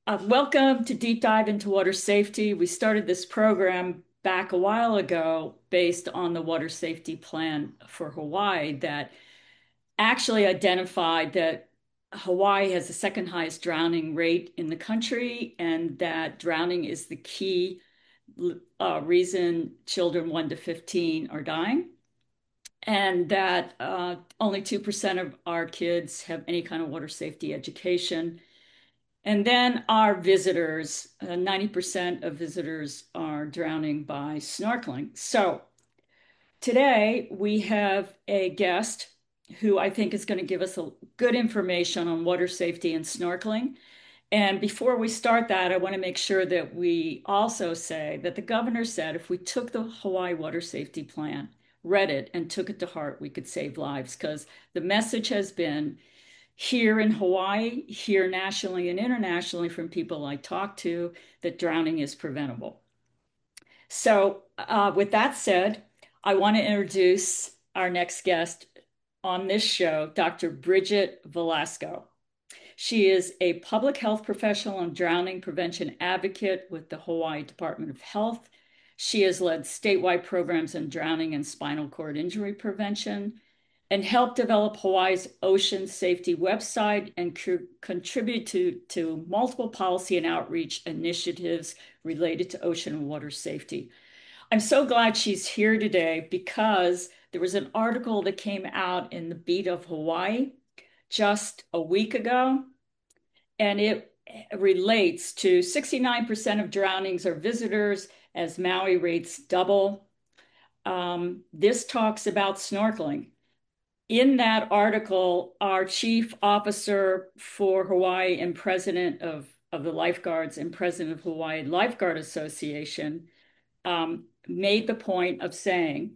Welcome to Deep Dive into Water Safety. We started this program back a while ago based on the Water Safety Plan for Hawaii that actually identified that Hawaii has the second highest drowning rate in the country and that drowning is the key reason children 1 to 15 are dying, and that only 2% of our kids have any kind of water safety education. And then our visitors, 90% of visitors are drowning by snorkeling. So today we have a guest who I think is going to give us a good information on water safety and snorkeling. And before we start that, I want to make sure that we also say that the governor said if we took the Hawaii Water Safety Plan, read it, and took it to heart, we could save lives. Because the message has been here in Hawaii, here nationally and internationally from people I talk to, that drowning is preventable. So, with that said, I want to introduce our next guest on this show, Dr. Bridget Velasco. She is a public health professional and drowning prevention advocate with the Hawaii Department of Health. She has led statewide programs in drowning and spinal cord injury prevention and helped develop Hawaii's ocean safety website and contribute to multiple policy and outreach initiatives related to ocean and water safety. I'm so glad she's here today because there was an article that came out in the Beat of Hawaii just a week ago, and it relates to 69% of drownings are visitors as Maui rates double. This talks about snorkeling. In that article, our chief officer for Hawaii and president of the lifeguards and president of Hawaii Lifeguard Association made the point of saying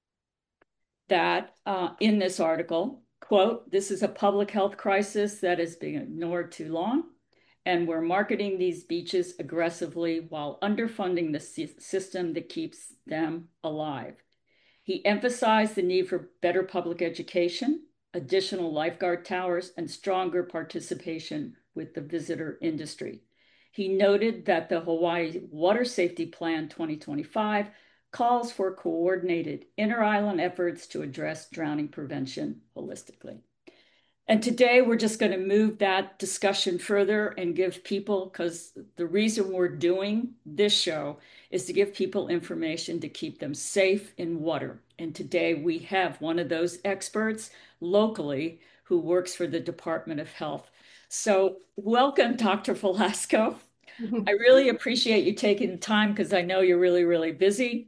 that in this article, quote, "This is a public health crisis that has been ignored too long, and we're marketing these beaches aggressively while underfunding the system that keeps them alive." He emphasized the need for better public education, additional lifeguard towers, and stronger participation with the visitor industry. He noted that the Hawaii Water Safety Plan 2025 calls for coordinated inter-island efforts to address drowning prevention holistically. And today we're just going to move that discussion further and give people, because the reason we're doing this show is to give people information to keep them safe in water. And today we have one of those experts locally who works for the Department of Health. So welcome, Dr. Velasco. I really appreciate you taking the time because I know you're really, really busy.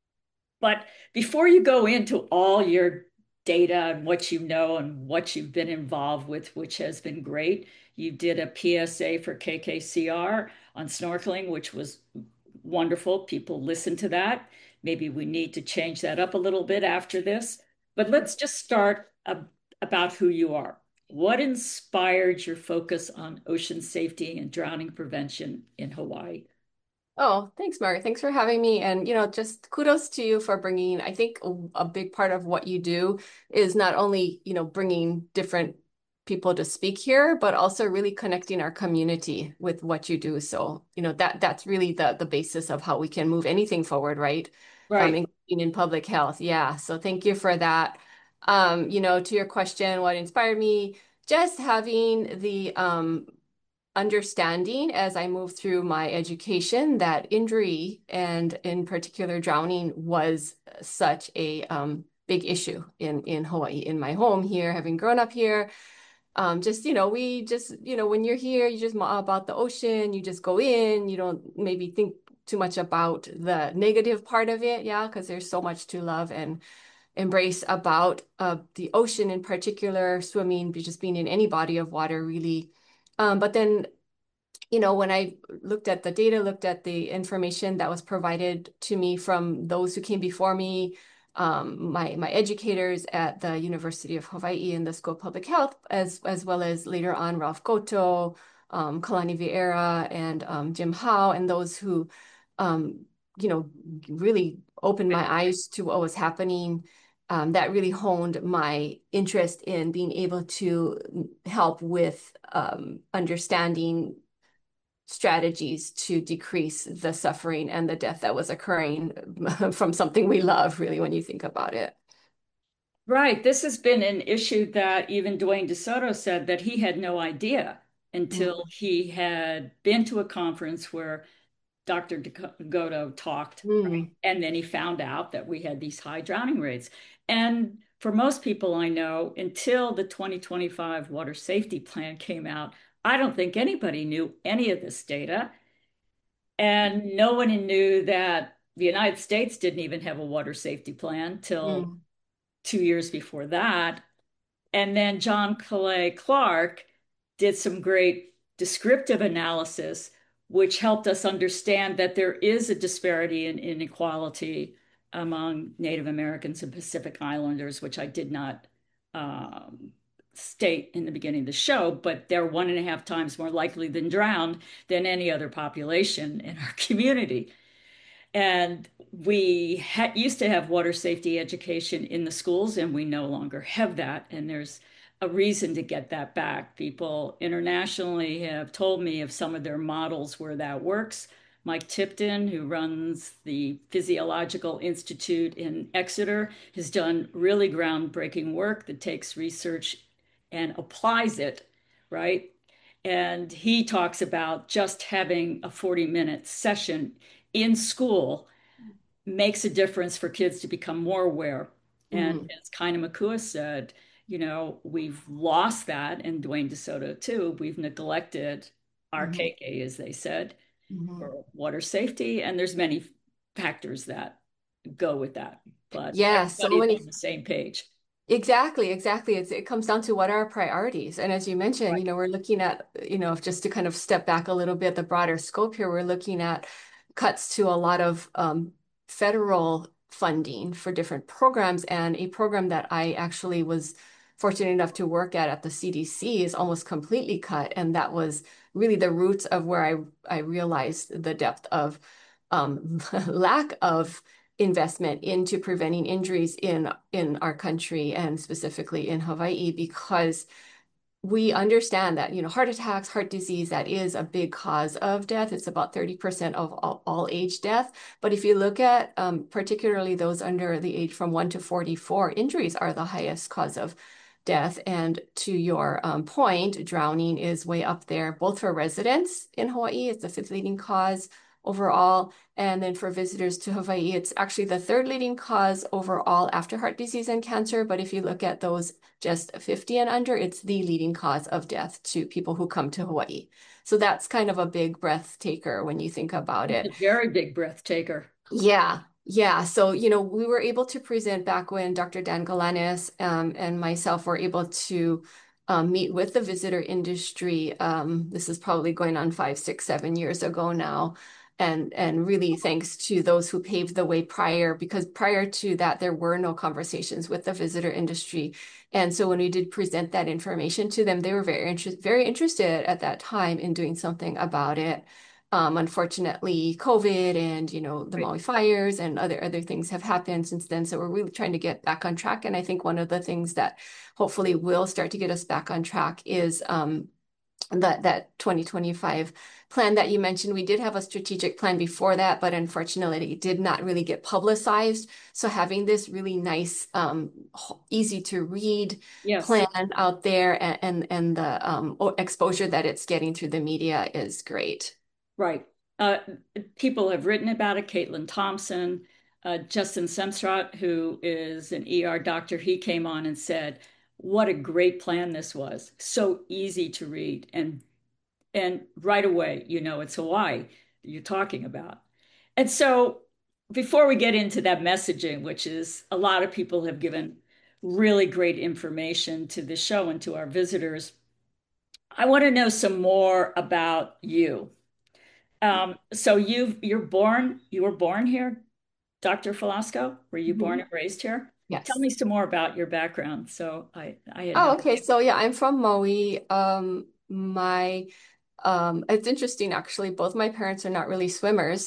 But before you go into all your data and what you know and what you've been involved with, which has been great, you did a PSA for KKCR on snorkeling, which was wonderful. People listen to that. Maybe we need to change that up a little bit after this. But let's just start about who you are. What inspired your focus on ocean safety and drowning prevention in Hawaii? Oh, thanks, Mary. Thanks for having me. And, just kudos to you for bringing, I think a big part of what you do is not only, bringing different people to speak here, but also really connecting our community with what you do. So, that's really the basis of how we can move anything forward, right? Right. Including in public health. Yeah. So thank you for that. To your question, what inspired me, just having the understanding as I moved through my education that injury and in particular drowning was such a big issue in Hawaii, in my home here, having grown up here. We just, when you're here, you just about the ocean, you just go in, you don't maybe think too much about the negative part of it. Yeah, because there's so much to love and embrace about the ocean in particular, swimming, just being in any body of water really. But then when I looked at the data, looked at the information that was provided to me from those who came before me, my educators at the University of Hawaii in the School of Public Health, as well as later on Ralph Goto, Kalani Vieira, and Jim Howe, and those who, um, really opened my eyes to what was happening. That really honed my interest in being able to help with understanding strategies to decrease the suffering and the death that was occurring from something we love, really, when you think about it. Right. This has been an issue that even Dwayne DeSoto said that he had no idea until Mm. he had been to a conference where Dr. Goto talked, right? Mm. And then he found out that we had these high drowning rates. And for most people I know, until the 2025 Water Safety Plan came out, I don't think anybody knew any of this data. And no one knew that the United States didn't even have a water safety plan till Mm. 2 years before that. And then John Clay Clark did some great descriptive analysis, which helped us understand that there is a disparity in inequality among Native Americans and Pacific Islanders, which I did not um, state in the beginning of the show, but they're 1.5 times more likely than drowned than any other population in our community. And we used to have water safety education in the schools, and we no longer have that. And there's a reason to get that back. People internationally have told me of some of their models where that works. Mike Tipton, who runs the Physiological Institute in Exeter, has done really groundbreaking work that takes research and applies it, right? And he talks about just having a 40-minute session in school makes a difference for kids to become more aware. And Mm. as Kaina Makua said, we've lost that, and Dwayne DeSoto too. We've neglected our Mhm. KK, as they said, Mhm. for water safety. And there's many factors that go with that, but Yeah, so everybody's many. on the same page. Exactly, exactly. It comes down to what are our priorities. And as you mentioned, Right. we're looking at, just to kind of step back a little bit, the broader scope here, we're looking at cuts to a lot of federal funding for different programs. And a program that I actually was fortunate enough to work at the CDC is almost completely cut. And that was really the roots of where I realized the depth of lack of investment into preventing injuries in our country and specifically in Hawaii because we understand that heart attacks, heart disease, that is a big cause of death. It's about 30% of all age death. But if you look at particularly those under the age from 1 to 44, injuries are the highest cause of death. And to your point, drowning is way up there, both for residents in Hawaii, it's the fifth leading cause overall. And then for visitors to Hawaii, it's actually the third leading cause overall after heart disease and cancer. But if you look at those just 50 and under, it's the leading cause of death to people who come to Hawaii. So that's kind of a big breath taker when you think about It's it. a very big breath taker. Yeah. Yeah. So, we were able to present back when Dr. Dan Galanis and myself were able to meet with the visitor industry. This is probably going on 5, 6, 7 years ago now. And really thanks to those who paved the way prior, because prior to that, there were no conversations with the visitor industry. And so when we did present that information to them, they were very interested at that time in doing something about it. Unfortunately, COVID and the Right. Maui fires and other things have happened since then. So we're really trying to get back on track. And I think one of the things that hopefully will start to get us back on track is that 2025 plan that you mentioned. We did have a strategic plan before that, but unfortunately, it did not really get publicized. So having this really nice, easy to read Yes. plan out there and the exposure that it's getting through the media is great. Right. Uh, People have written about it. Caitlin Thompson, Justin Semstrat, who is an ER doctor, he came on and said, "What a great plan this was! So easy to read, and right away, it's Hawaii you're talking about." And so, before we get into that messaging, which is a lot of people have given really great information to the show and to our visitors, I want to know some more about you. So you were born here, Dr. Falasco? Were you born Mhm. and raised here? Tell Yes. me some more about your background. So I had no Oh, okay. idea. So yeah, I'm from Maui. My it's interesting actually. Both my parents are not really swimmers,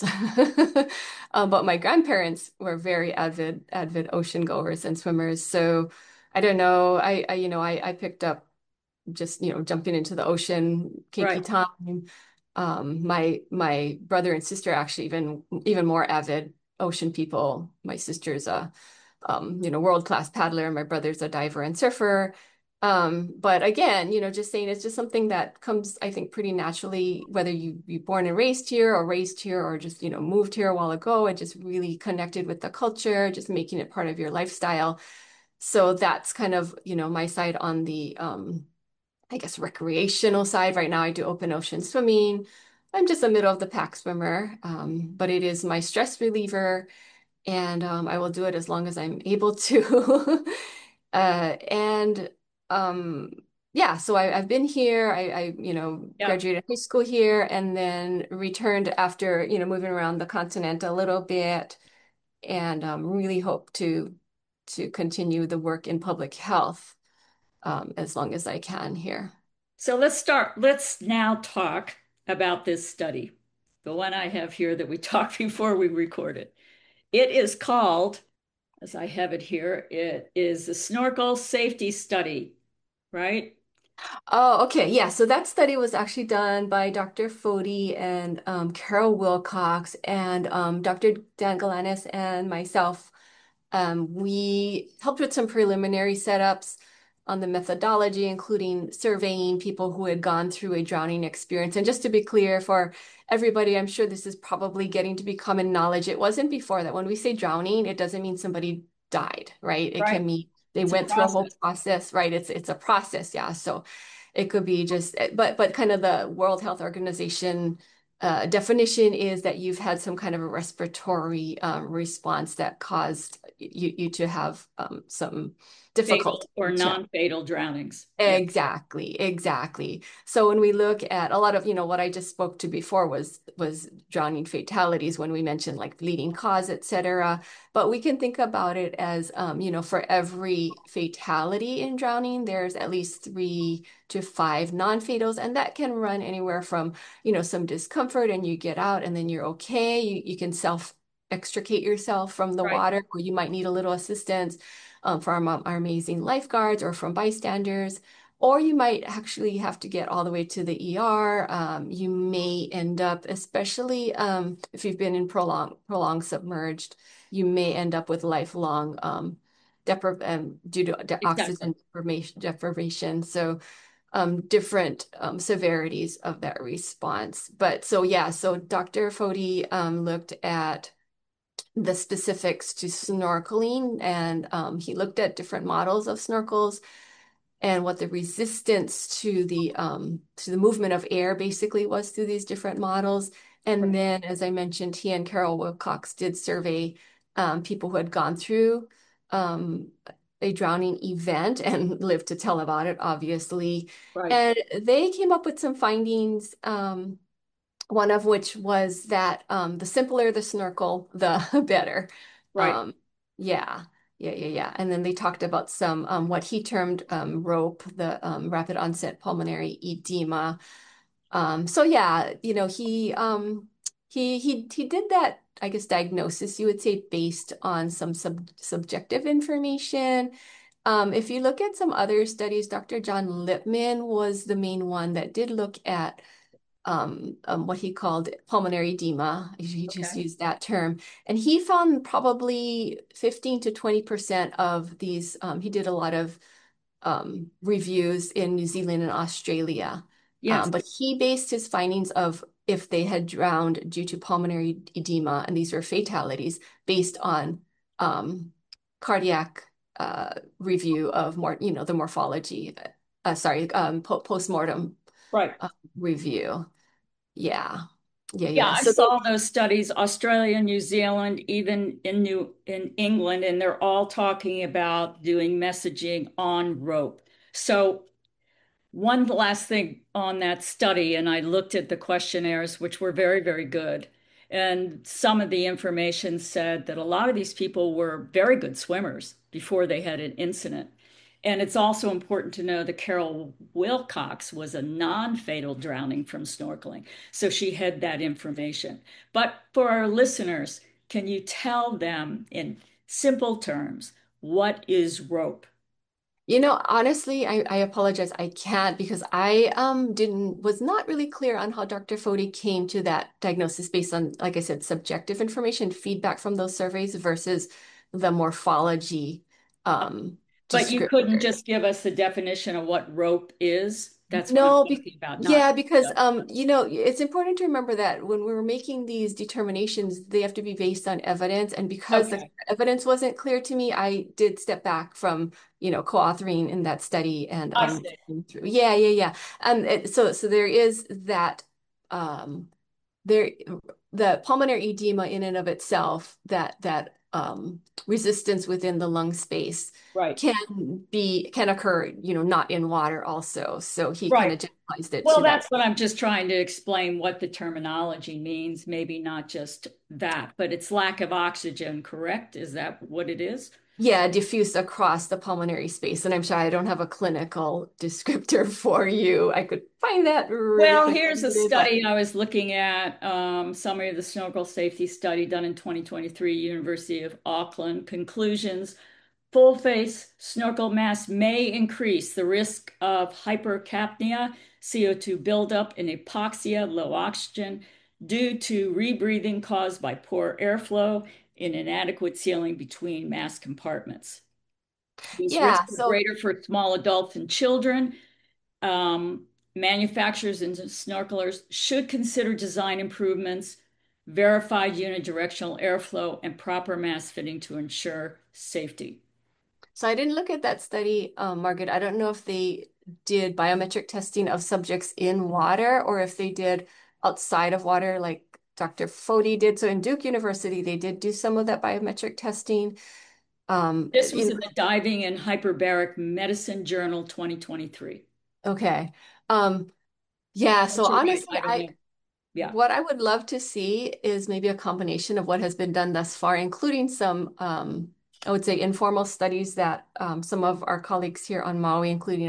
but my grandparents were very avid ocean goers and swimmers. So I don't know. I picked up just jumping into the ocean, keiki Right. time. My brother and sister are actually even more avid ocean people. My sister's a world-class paddler. My brother's a diver and surfer. But again, just saying it's just something that comes, I think, pretty naturally, whether you born and raised here or raised here or just, moved here a while ago and just really connected with the culture, just making it part of your lifestyle. So that's kind of, my side on the I guess recreational side. Right now I do open ocean swimming. I'm just a middle of the pack swimmer, but it is my stress reliever and I will do it as long as I'm able to. And um, yeah, so I've been here. I Yeah. graduated high school here and then returned after, moving around the continent a little bit and really hope to continue the work in public health as long as I can here. So let's now talk about this study, the one I have here that we talked before we recorded. It is called, as I have it here, it is the snorkel safety study, right? Oh, okay. Yeah. So that study was actually done by Dr. Foti and Carol Wilcox and Dr. Dan Galanis and myself. We helped with some preliminary setups on the methodology, including surveying people who had gone through a drowning experience. And just to be clear for everybody, I'm sure this is probably getting to be common knowledge. It wasn't before that. When we say drowning, it doesn't mean somebody died, right? It Right. can mean they It's a went through a whole process. process, right? It's a process, yeah. So it could be just, but kind of the World Health Organization definition is that you've had some kind of a respiratory response that caused you to have some Fatal difficulty. or non-fatal drownings. Yeah. Exactly, exactly. So when we look at a lot of, what I just spoke to before was drowning fatalities when we mentioned like bleeding cause, et cetera. But we can think about it as, for every fatality in drowning, there's at least 3 to 5 non-fatals, and that can run anywhere from, some discomfort and you get out and then you're okay. You can self extricate yourself from the Right. water, or you might need a little assistance from our amazing lifeguards or from bystanders, or you might actually have to get all the way to the ER. You may end up, especially if you've been in prolonged submerged, you may end up with lifelong due to Exactly. oxygen deprivation. So different severities of that response. But so yeah, so Dr. Foti looked at the specifics to snorkeling and he looked at different models of snorkels and what the resistance to the movement of air basically was through these different models. And Right. then, as I mentioned, he and Carol Wilcox did survey people who had gone through um, a drowning event and lived to tell about it, obviously. Right. And they came up with some findings. One of which was that the simpler the snorkel, the better. Right. Um, yeah, yeah. And then they talked about some what he termed ROPE, the rapid onset pulmonary edema. So yeah, he did that, I guess, diagnosis, you would say, based on some subjective information. If you look at some other studies, Dr. John Lipman was the main one that did look at what he called pulmonary edema. He just Okay. used that term. And he found probably 15 to 20% of these. He did a lot of reviews in New Zealand and Australia. Yes. But he based his findings of if they had drowned due to pulmonary edema, and these were fatalities, based on cardiac review of the morphology. Sorry, postmortem Right. uh, review. Yeah. Yeah, Yeah, yeah. I So saw those studies, Australia, New Zealand, even in England, and they're all talking about doing messaging on rope. So one last thing on that study, and I looked at the questionnaires, which were very, very good. And some of the information said that a lot of these people were very good swimmers before they had an incident. And it's also important to know that Carol Wilcox was a non-fatal drowning from snorkeling. So she had that information. But for our listeners, can you tell them in simple terms, what is rope? Honestly, I apologize. I can't because I didn't was not really clear on how Dr. Foti came to that diagnosis based on, like I said, subjective information, feedback from those surveys versus the morphology But you couldn't descriptor. just give us the definition of what rope is. That's what I'm No, talking about, not. yeah, because it's important to remember that when we were making these determinations, they have to be based on evidence. And because the Okay, evidence wasn't clear to me, I did step back from, co-authoring in that study and I see. yeah, yeah, yeah. So there is that um there the pulmonary edema in and of itself, that resistance within the lung space Right, can occur, not in water also. So he kind right. of generalized it Well, to that. that's what I'm just trying to explain what the terminology means. Maybe not just that, but it's lack of oxygen, correct? Is that what it is? Yeah, diffuse across the pulmonary space. And I'm sorry, I don't have a clinical descriptor for you. I could find that really Well, quick here's a but study I was looking at, summary of the snorkel safety study done in 2023, University of Auckland. Conclusions: full face snorkel mask may increase the risk of hypercapnia, CO2 buildup, and hypoxia, low oxygen, due to rebreathing caused by poor airflow and inadequate sealing between mask compartments. These yeah, risks are so greater for small adults and children. Um, Manufacturers and snorkelers should consider design improvements, verified unidirectional airflow, and proper mask fitting to ensure safety. So I didn't look at that study, Margaret. I don't know if they did biometric testing of subjects in water or if they did outside of water, like Dr. Foti did. So in Duke University, they did do some of that biometric testing. This was in the Diving and Hyperbaric Medicine Journal 2023. Okay. Um, yeah, so But you're right, honestly, I don't know. Yeah. what I would love to see is maybe a combination of what has been done thus far, including some, I would say, informal studies that some of our colleagues here on Maui, including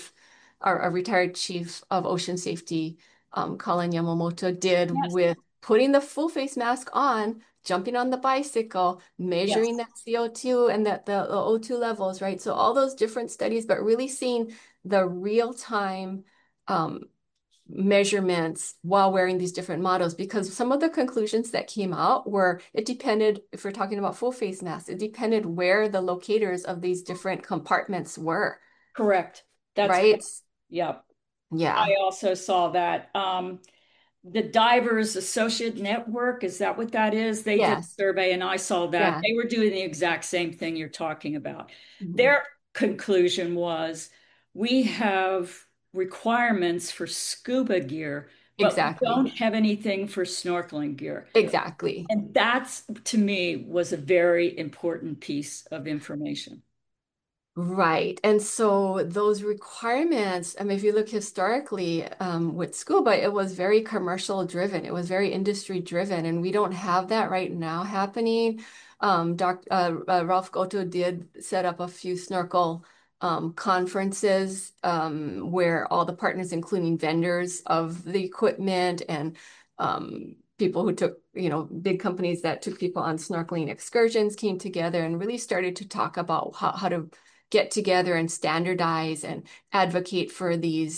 our retired chief of ocean safety, Colin Yamamoto, did Yes. with putting the full face mask on, jumping on the bicycle, Yes. measuring that CO2 and that the O2 levels, right? So all those different studies, but really seeing the real time. Um, Measurements while wearing these different models because some of the conclusions that came out were it depended, if we're talking about full face masks, it depended where the locators of these different compartments were, Correct. That's right? yeah. I Yeah. also saw that. The Divers Associate Network, is that what that is? They did a Yes. survey and I saw that. Yeah. They were doing the exact same thing you're talking about. Mhm. Their conclusion was we have requirements for scuba gear, but we don't Exactly. have anything for snorkeling gear. Exactly. And that's, to me, was a very important piece of information. Right. And so those requirements, I mean, if you look historically with scuba, it was very commercial driven. It was very industry driven. And we don't have that right now happening. Ralph Goto did set up a few snorkel conferences where all the partners, including vendors of the equipment and people who took, big companies that took people on snorkeling excursions came together and really started to talk about how to get together and standardize and advocate for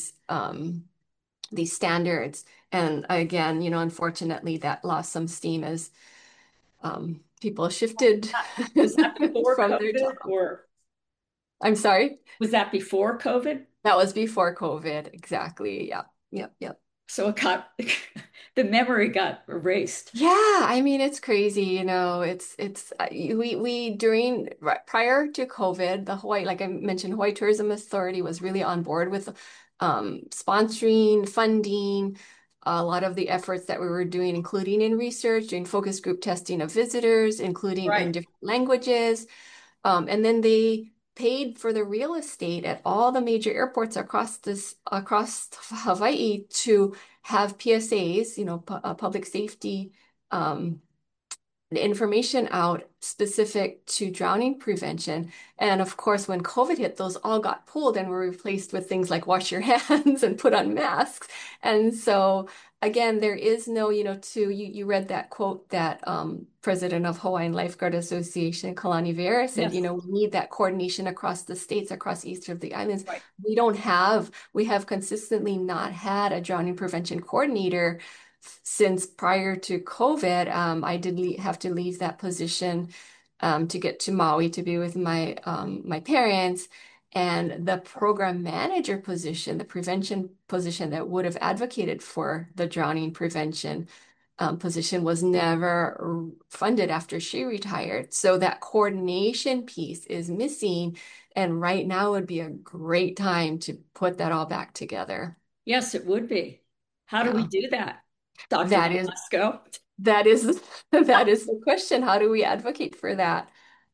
these standards. And again, unfortunately, that lost some steam as people shifted Was that before from their COVID job. or I'm sorry, was that before COVID? that was before COVID. Exactly. Yep. Yep. Yep. So it got the memory got erased. Yeah, I mean it's crazy, it's we during prior to COVID, the Hawaii, like I mentioned, Hawaii Tourism Authority was really on board with sponsoring, funding a lot of the efforts that we were doing, including in research, doing focus group testing of visitors, including in Right. different languages. And then they paid for the real estate at all the major airports across Hawaii to have PSAs, public safety um, information out specific to drowning prevention. And of course, when COVID hit, those all got pulled and were replaced with things like wash your hands and put on masks. And so again, there is no, you read that quote that President of Hawaiian Lifeguard Association, Kalani Vera, said, Yes. we need that coordination across the states, across each of the islands. Right. We have consistently not had a drowning prevention coordinator since prior to COVID. I did have to leave that position to get to Maui to be with my parents. And the program manager position, the prevention position that would have advocated for the drowning prevention position was never funded after she retired. So that coordination piece is missing. And right now would be a great time to put that all back together. Yes, it would be. How do we Yeah. do that, Dr. That is Velasco? That is that is the question. How do we advocate for that?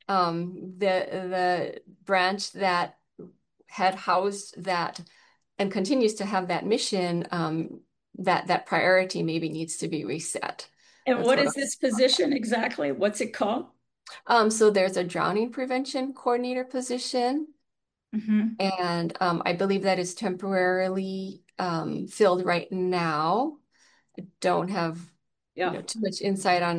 The branch that had housed that and continues to have that mission, that priority maybe needs to be reset. And That's what what is this position exactly? What's it called? so there's a drowning prevention coordinator position, Hmm. and I believe that is temporarily filled right now. Don't have Yeah, too much insight on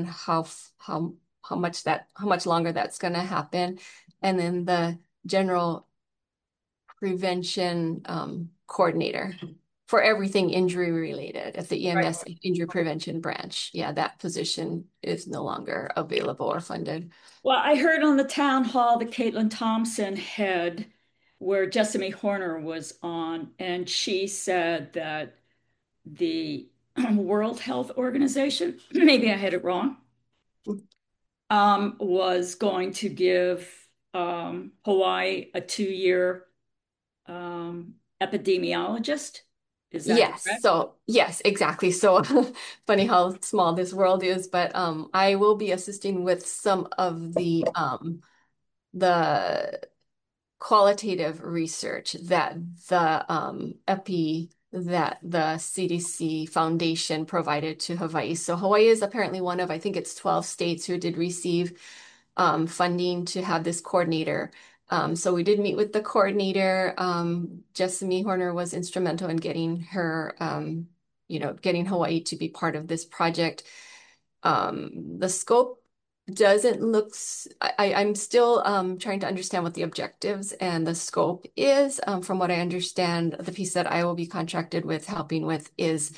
how much longer that's going to happen. And then the general prevention coordinator for everything injury related at the right. EMS injury prevention branch. Yeah, that position is no longer available or funded. Well, I heard on the town hall that Caitlin Thompson had, where Jessamy Horner was on, and she said that the World Health Organization, maybe I had it wrong, was going to give Hawaii a 2-year epidemiologist. Is that Yes, correct? so yes, exactly. So funny how small this world is, but I will be assisting with some of the qualitative research that the CDC Foundation provided to Hawaii. So Hawaii is apparently one of, I think it's 12 states who did receive funding to have this coordinator. So we did meet with the coordinator. Jessamy Horner was instrumental in getting her, getting Hawaii to be part of this project. The scope doesn't look, I'm still trying to understand what the objectives and the scope is. From what I understand, the piece that I will be contracted with helping with is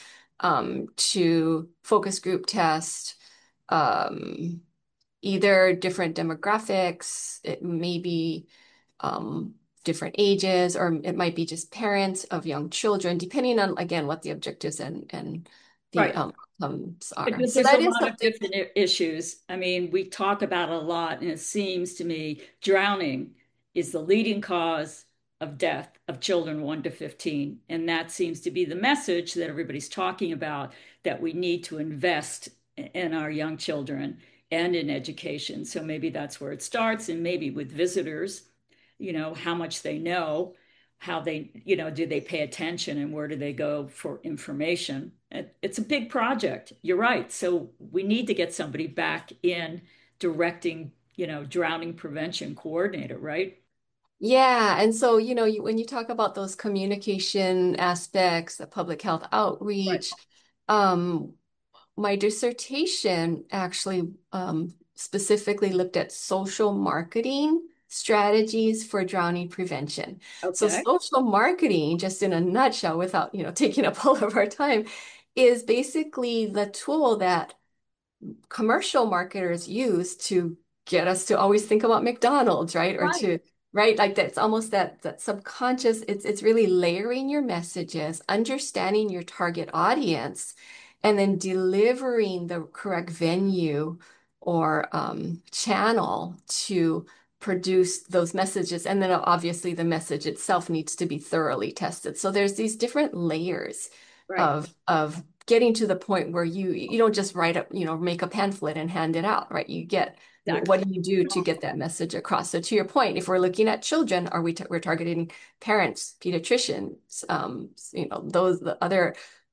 to focus group test um, either different demographics, it may be different ages, or it might be just parents of young children, depending on, again, what the objectives and the Right. outcomes are. Because So there's a that is lot of something. different issues. I mean, we talk about it a lot, and it seems to me drowning is the leading cause of death of children 1 to 15. And that seems to be the message that everybody's talking about, that we need to invest in our young children and in education. So maybe that's where it starts, and maybe with visitors, how much they know, how they, do they pay attention, and where do they go for information. It's a big project. You're right. So we need to get somebody back in directing, drowning prevention coordinator, right? Yeah, and so when you talk about those communication aspects, the public health Right. outreach, um, my dissertation actually specifically looked at social marketing strategies for drowning prevention. So Okay. social marketing, just in a nutshell, without taking up all of our time, is basically the tool that commercial marketers use to get us to always think about McDonald's, right? Or Right. to, right? Like that's almost that subconscious, it's really layering your messages, understanding your target audience, and then delivering the correct venue or channel to produce those messages. And then obviously the message itself needs to be thoroughly tested. So there's these different layers Right. of getting to the point where you don't just write up, make a pamphlet and hand it out, right? You get Exactly. what do you do to get that message across? So to your point, if we're looking at children, we're targeting parents, pediatricians, those the other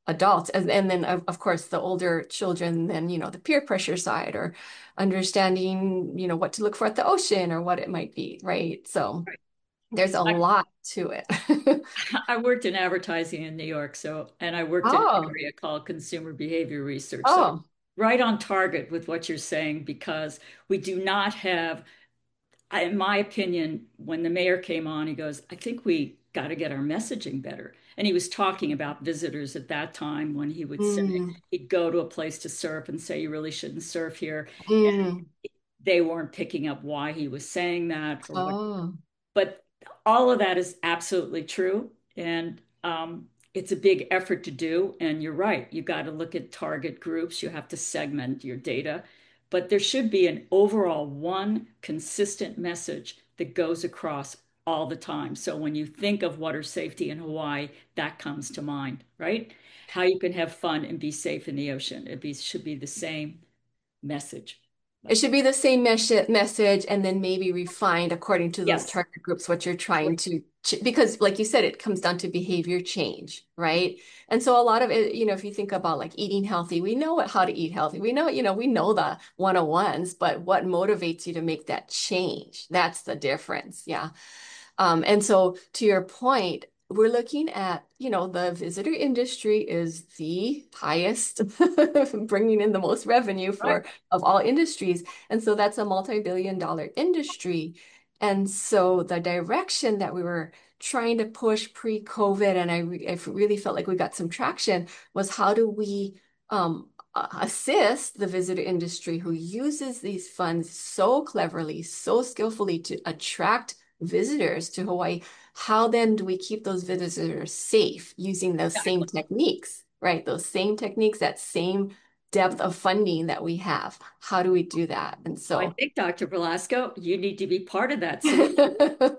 adults. And then, of course, the older children, then, the peer pressure side or understanding, what to look for at the ocean or what it might be, right? So Right. there's a I, lot to it. I worked in advertising in New York, and I worked in an Oh, area called consumer behavior research. So oh, right on target with what you're saying, because we do not have, in my opinion, when the mayor came on, he goes, I think we got to get our messaging better. And he was talking about visitors at that time when he would say, mm, he'd go to a place to surf and say, you really shouldn't surf here. mm, They weren't picking up why he was saying that or what, oh. but all of that is absolutely true. And it's a big effort to do. And you're right. You got to look at target groups. You have to segment your data. But there should be an overall one consistent message that goes across all the time. So when you think of water safety in Hawaii, that comes to mind, right? How you can have fun and be safe in the ocean. Should be the same message. It should be the same message and then maybe refined according to those Yes. target groups, what you're trying to, because like you said, it comes down to behavior change, right? And so a lot of it, if you think about like eating healthy, we know how to eat healthy. We know the 101s, but what motivates you to make that change? That's the difference. Yeah. And so to your point, we're looking at, the visitor industry is the highest, bringing in the most revenue Right. for of all industries. And so that's a multi-billion dollar industry. And so the direction that we were trying to push pre-COVID, and I really felt like we got some traction, was how do we assist the visitor industry who uses these funds so cleverly, so skillfully to attract visitors to Hawaii. How then do we keep those visitors safe using those same Exactly. techniques, right? Those same techniques, that same depth of funding that we have. How do we do that? And I so think, Dr. Velasco, you need to be part of that solution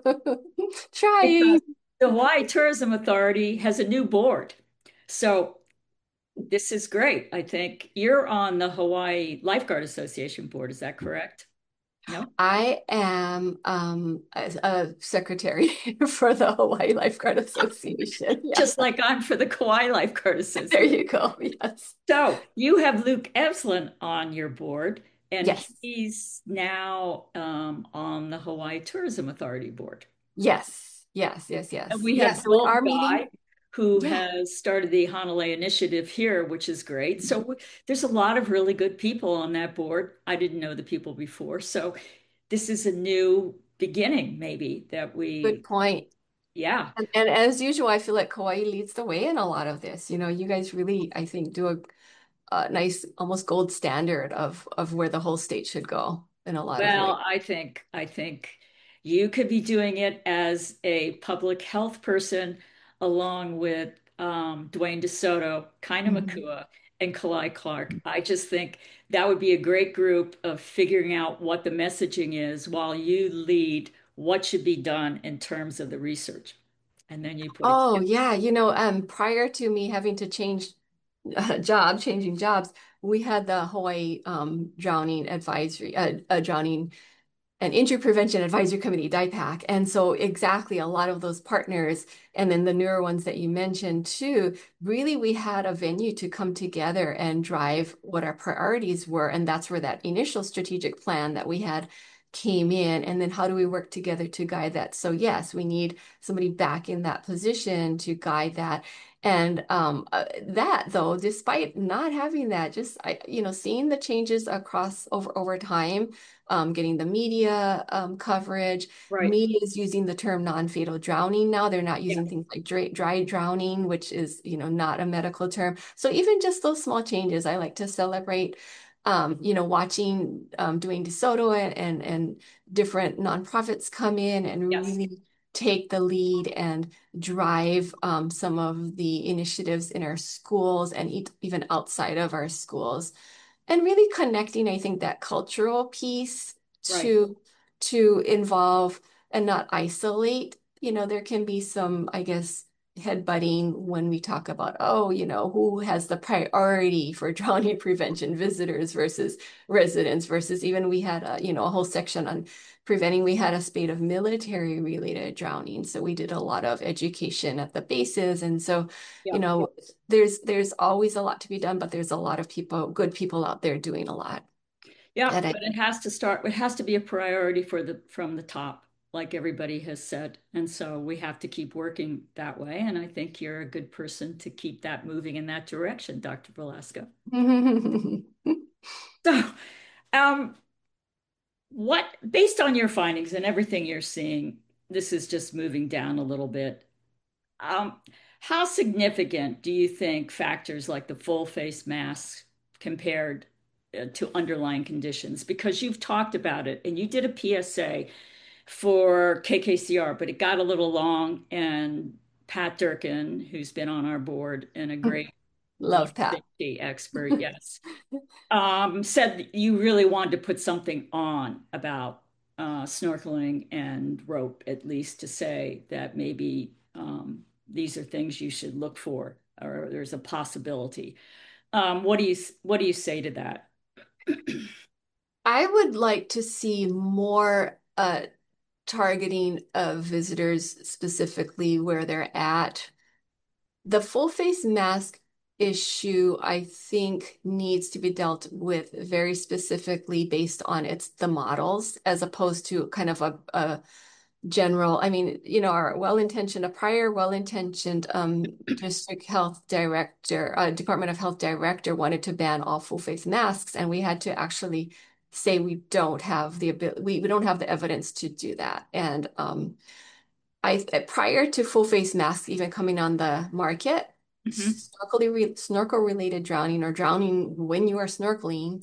because trying. the Hawaii Tourism Authority has a new board. So this is great. I think you're on the Hawaii Lifeguard Association board. Is that correct? No? I am a secretary for the Hawaii Lifeguard Association. Yeah, Just like I'm for the Kauai Lifeguard there Association. you go. Yes. So you have Luke Evslin on your board, and Yes. he's now on the Hawaii Tourism Authority board. Yes. Yes. Yes. And Yes. we have Yes. So in Bill our meeting, Guy, who yeah. has started the Hanalei Initiative here, which is great. So there's a lot of really good people on that board. I didn't know the people before. So this is a new beginning, maybe, that Good we, point. yeah. And as usual, I feel like Kauai leads the way in a lot of this. You guys really, I think, do a nice, almost gold standard of where the whole state should go in a lot of ways. Well, I think you could be doing it as a public health person along with Dwayne DeSoto, Kaina Mhm. Makua, and Kalai Clark. I just think that would be a great group of figuring out what the messaging is while you lead what should be done in terms of the research. And then you put it Oh together. yeah, prior to me having to changing jobs, we had the Hawaii drowning advisory, drowning an Injury Prevention Advisory Committee, DIPAC. And so exactly a lot of those partners and then the newer ones that you mentioned too, really we had a venue to come together and drive what our priorities were. And that's where that initial strategic plan that we had came in. And then how do we work together to guide that? So yes, we need somebody back in that position to guide that. And that though, despite not having that, just seeing the changes across over time, getting the media coverage. Right. Media is using the term non-fatal drowning now. They're not Yeah. using things like dry drowning, which is, not a medical term. So even just those small changes, I like to celebrate. Watching Dwayne DeSoto and different nonprofits come in and Yes. really take the lead and drive some of the initiatives in our schools and even outside of our schools and really connecting, I think, that cultural piece Right. to involve and not isolate. There can be some, I guess, headbutting when we talk about, oh, who has the priority for drowning prevention, visitors versus residents versus even we had a whole section on preventing. We had a spate of military related drowning. So we did a lot of education at the bases. And so, Yeah. there's always a lot to be done, but there's a lot of people, good people out there doing a lot. Yeah, And I, but it has to be a priority from the top, like everybody has said. And so we have to keep working that way. And I think you're a good person to keep that moving in that direction, Dr. Velasco. So, um, what, based on your findings and everything you're seeing, this is just moving down a little bit. Um, how significant do you think factors like the full face mask compared to underlying conditions? Because you've talked about it and you did a PSA for KKCR, but it got a little long. And Pat Durkin, who's been on our board and a great water Love Pat. safety expert, yes, said that you really wanted to put something on about snorkeling and rope, at least to say that maybe these are things you should look for, or there's a possibility. What do you say to that? I would like to see more targeting of visitors specifically where they're at. The full face mask issue, I think, needs to be dealt with very specifically based on the models as opposed to kind of a general. I mean, a prior well-intentioned district health director, Department of Health director wanted to ban all full face masks, and we had to actually say we don't have the ability, we don't have the evidence to do that. And I prior to full face masks even coming on the market, Mhm. snorkel related drowning or drowning when you are snorkeling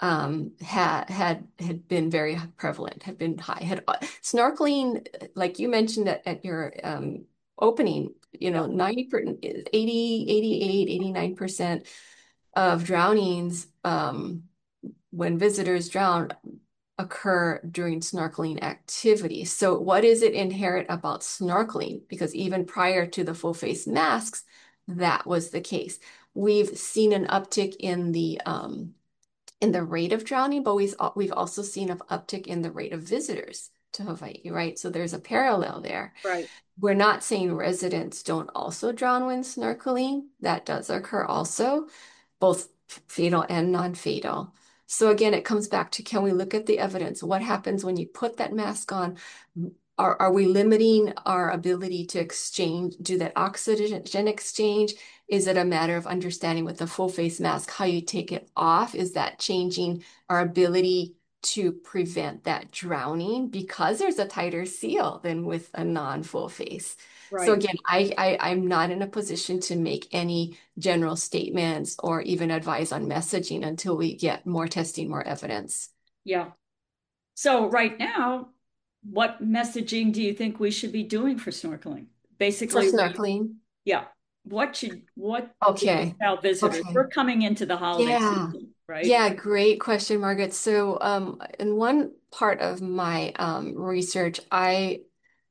had been very prevalent, had been high. Had snorkeling, like you mentioned at your opening, Yeah, 89% of drownings when visitors drown occur during snorkeling activities. So what is it inherent about snorkeling? Because even prior to the full face masks, that was the case. We've seen an uptick in the rate of drowning, but we've also seen an uptick in the rate of visitors to Hawaii, right? So there's a parallel there. right. We're not saying residents don't also drown when snorkeling. That does occur also, both fatal and non-fatal. So again, it comes back to, can we look at the evidence? What happens when you put that mask on? Are we limiting our ability to exchange, do that oxygen exchange? Is it a matter of understanding with the full face mask, how you take it off? Is that changing our ability to prevent that drowning because there's a tighter seal than with a non-full face? So Right. again, I'm not in a position to make any general statements or even advise on messaging until we get more testing, more evidence. Yeah. So right now, what messaging do you think we should be doing for snorkeling? For Basically, snorkeling, yeah. What do we okay. tell visitors? Okay. We're coming into the holiday Yeah. season, right? Yeah, great question, Margaret. So, in one part of my research, I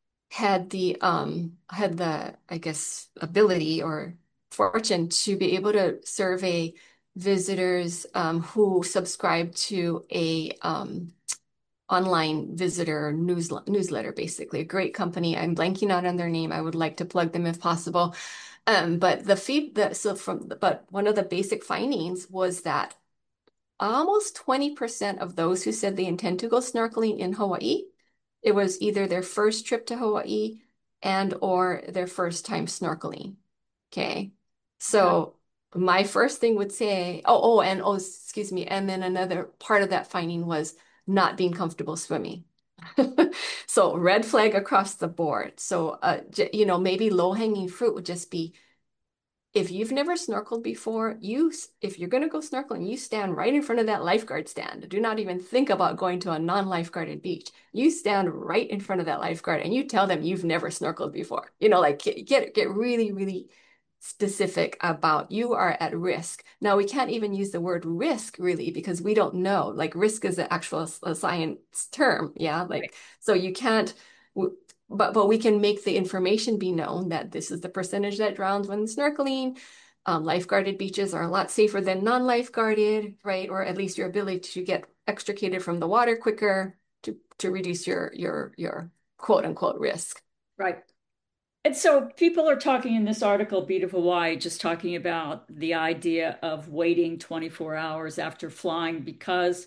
had the, I guess, ability or fortune to be able to survey visitors who subscribe to a online visitor newsletter, basically a great company. I'm blanking out on their name. I would like to plug them if possible. But but one of the basic findings was that almost 20% of those who said they intend to go snorkeling in Hawaii, it was either their first trip to Hawaii and or their first time snorkeling. Okay. Okay. So my first thing would say, excuse me. And then another part of that finding was not being comfortable swimming. So red flag across the board. So, maybe low hanging fruit would just be if you've never snorkeled before, if you're going to go snorkeling, you stand right in front of that lifeguard stand. Do not even think about going to a non-lifeguarded beach. You stand right in front of that lifeguard and you tell them you've never snorkeled before. Like get really, really specific about you are at risk. Now, we can't even use the word risk really because we don't know. Like risk is an actual science term. Yeah. Right. Like, so you can't but we can make the information be known that this is the percentage that drowns when snorkeling. Lifeguarded beaches are a lot safer than non-lifeguarded, right? Or at least your ability to get extricated from the water quicker to reduce your quote unquote risk. Right. And so people are talking in this article, Beat of Hawaii, just talking about the idea of waiting 24 hours after flying because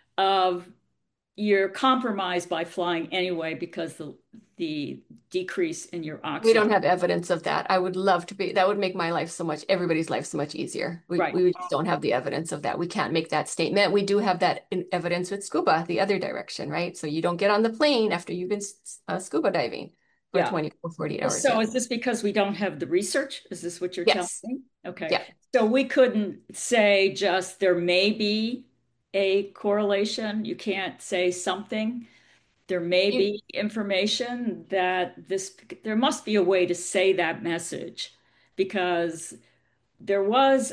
of you're compromised by flying anyway because the decrease in your We oxygen. don't have evidence of that. I would love to be, that would make my life so much, everybody's life so much easier. Right. We just don't have the evidence of that. We can't make that statement. We do have that in evidence with scuba, the other direction, right? So you don't get on the plane after you've been scuba diving for Yeah. 24, 48 hours. So Yeah. is this because we don't have the research? Is this what you're telling Yes. me? Okay. Yeah. So we couldn't say just there may be a correlation. You can't say something. There may You, be information that there must be a way to say that message because there was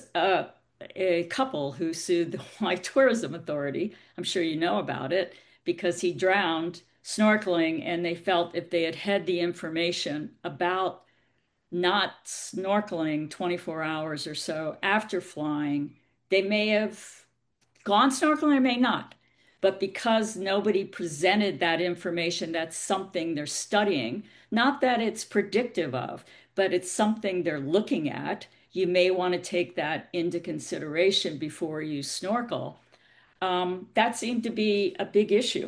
a couple who sued the Hawaii Tourism Authority. I'm sure you know about it because he drowned snorkeling, and they felt if they had had the information about not snorkeling 24 hours or so after flying, they may have gone snorkeling or may not. But because nobody presented that information, that's something they're studying. Not that it's predictive of, but it's something they're looking at. You may want to take that into consideration before you snorkel. That seemed to be a big issue.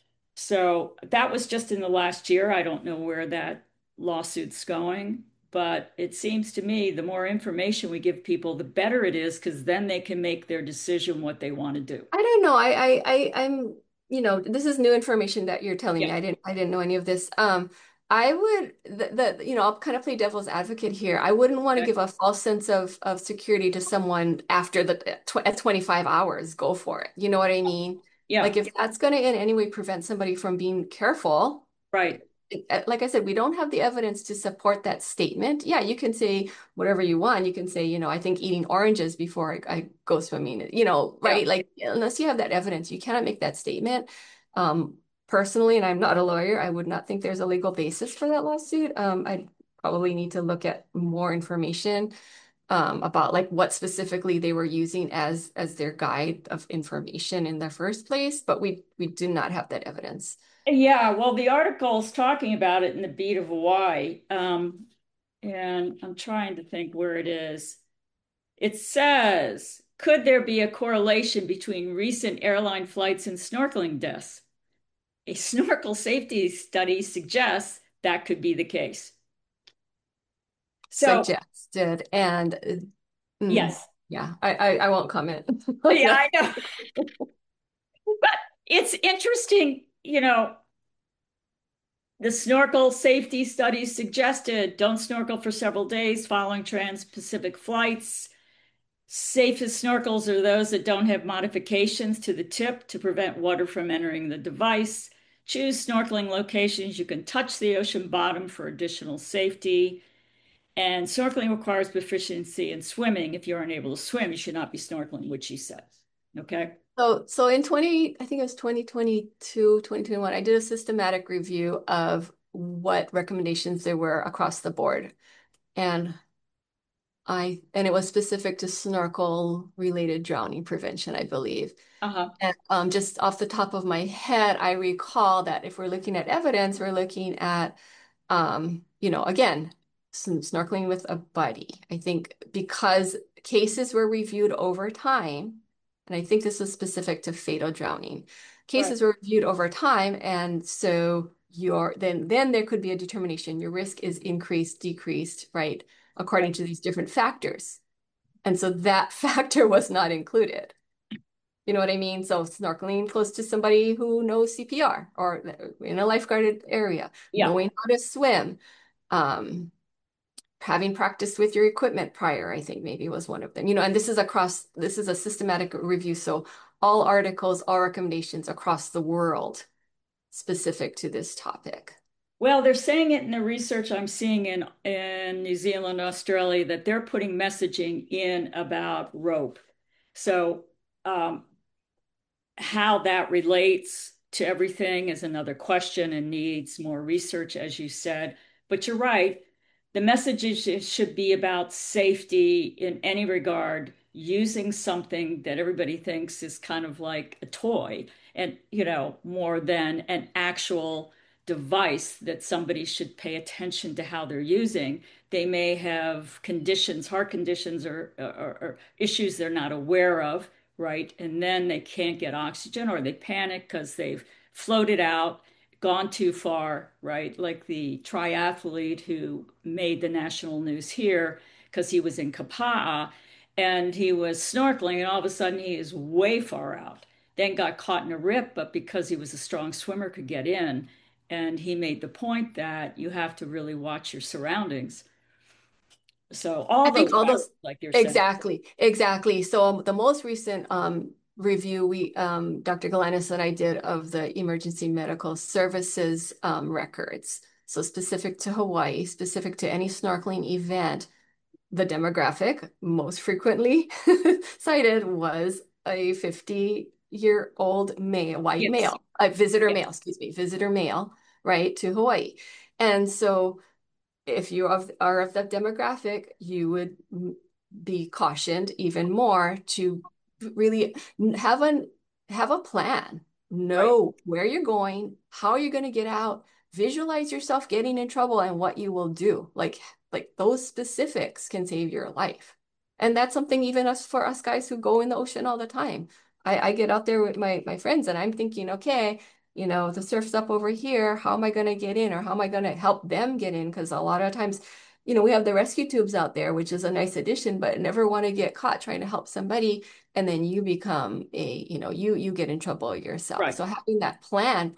So that was just in the last year. I don't know where that lawsuit's going, but it seems to me the more information we give people, the better it is because then they can make their decision what they want to do. I don't know. I'm, this is new information that you're telling me. Yeah. I didn't know any of this. I would, I'll kind of play devil's advocate here. I wouldn't want to Okay. give a false sense of security to someone after at 25 hours. Go for it. You know what I mean? Yeah. Like if that's going to in any way prevent somebody from being careful, Right. like I said, we don't have the evidence to support that statement. Yeah, you can say whatever you want. You can say, I think eating oranges before I go swimming, Yeah. right? Like, unless you have that evidence, you cannot make that statement. Um, Personally, and I'm not a lawyer, I would not think there's a legal basis for that lawsuit. I probably need to look at more information about like what specifically they were using as their guide of information in the first place, but we do not have that evidence. Yeah. Well, the article's talking about it in the Beat of Hawaii. And I'm trying to think where it is. It says, could there be a correlation between recent airline flights and snorkeling deaths? A snorkel safety study suggests that could be the case. So, Suggested. And yes. yeah, I won't comment on Yeah, that. I know. But it's interesting, the snorkel safety studies suggested don't snorkel for several days following trans-Pacific flights. Safest snorkels are those that don't have modifications to the tip to prevent water from entering the device. Choose snorkeling locations you can touch the ocean bottom for additional safety. And snorkeling requires proficiency in swimming. If you're unable to swim, you should not be snorkeling, which she says. Okay. So in I think it was 2022, 2021, I did a systematic review of what recommendations there were across the board. And and it was specific to snorkel related drowning prevention, I believe. Uh-huh. And just off the top of my head, I recall that if we're looking at evidence, we're looking at, again, snorkeling with a buddy. I think because cases were reviewed over time, and I think this was specific to fatal drowning. Right. Cases were reviewed over time, and so then there could be a determination. Your risk is increased, decreased, right, according Right. to these different factors. And so that factor was not included. You know what I mean? So snorkeling close to somebody who knows CPR or in a lifeguarded area, Yeah. knowing how to swim, um, having practiced with your equipment prior, I think maybe was one of them. And this is a systematic review. So all articles, all recommendations across the world specific to this topic. Well, they're saying it in the research I'm seeing in New Zealand, Australia, that they're putting messaging in about rope. So, how that relates. to everything is another question and needs more research, as you said. But you're right. The message should be about safety in any regard, using something that everybody thinks is kind of like a toy and, more than an actual device that somebody should pay attention to how they're using. They may have conditions, heart conditions, or issues they're not aware of, right? And then they can't get oxygen or they panic because they've floated out, gone too far, right? Like the triathlete who made the national news here because he was in Kapa'a and he was snorkeling, and all of a sudden he is way far out. Then got caught in a rip, but because he was a strong swimmer, could get in. And he made the point that you have to really watch your surroundings. So I all think those all factors, those like you're saying. exactly, exactly. So the most recent review we Dr. Galanis and I did of the emergency medical services records. So specific to Hawaii, specific to any snorkeling event, the demographic most frequently cited was a 50-year-old male, white Yes. male, a visitor Yes. male, excuse me, visitor male, right, to Hawaii. And so if you are of that demographic, you would be cautioned even more to really have a plan, Right. know where you're going, how you're going to get out, visualize yourself getting in trouble and what you will do. Like those specifics can save your life. And that's something even us for us guys who go in the ocean all the time. I get out there with my friends and I'm thinking, okay, the surf's up over here. How am I going to get in or how am I going to help them get in? Because a lot of times, we have the rescue tubes out there, which is a nice addition, but never want to get caught trying to help somebody. And then you become you get in trouble yourself. Right. So having that plan